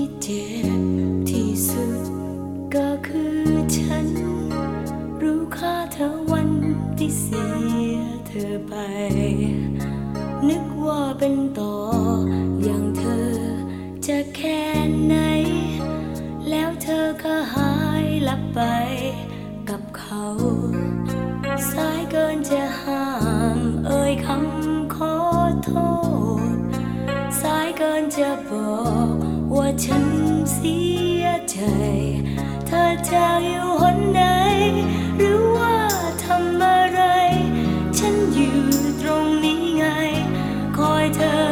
ที่เจ็บที่สุดก็คือฉันรู้ค่าเธอวันที่เสียเธอไปนึกว่าเป็นต่ออย่างเธอจะแค่ไหนแล้วเธอก็หายลับไปกับเขาสายเกินจะห้ามเอ่ยคำขอโทษสายเกินจะบอกว่าฉันเสียใจเธอจะอยู่หนใดหรือว่าทำอะไรฉันอยู่ตรงนี้ไงคอยเธอ